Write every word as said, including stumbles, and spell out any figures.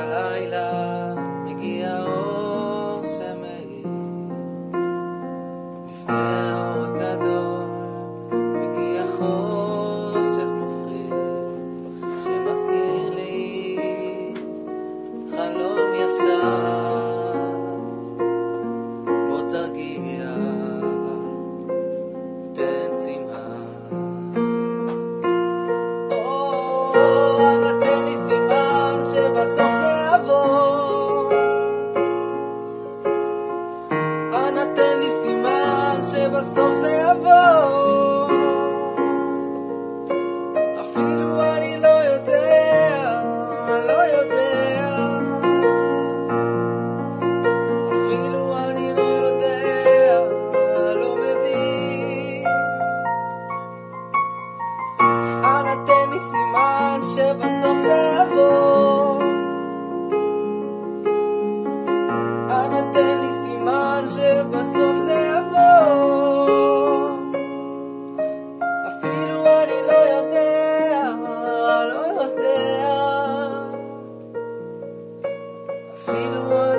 בלילה מגיע אור שמאיר, לפני האור הגדול מגיע חושך מפחיד, שמזכיר לי חלום ישר. בוא תרגיע, תן שמחה, אנא תן לי סימן שבסוף זה יבוא. אנא תן לי סימן שבסוף זה יבוא. אפילו אני לא יודע, לא יודע, אפילו אני לא יודע, לא מבין. אנא תן לי סימן שבסוף זה יבוא. אנא תן לי סימן שבסוף זה יבוא. אפילו אני לא יודע, לא יודע, אפילו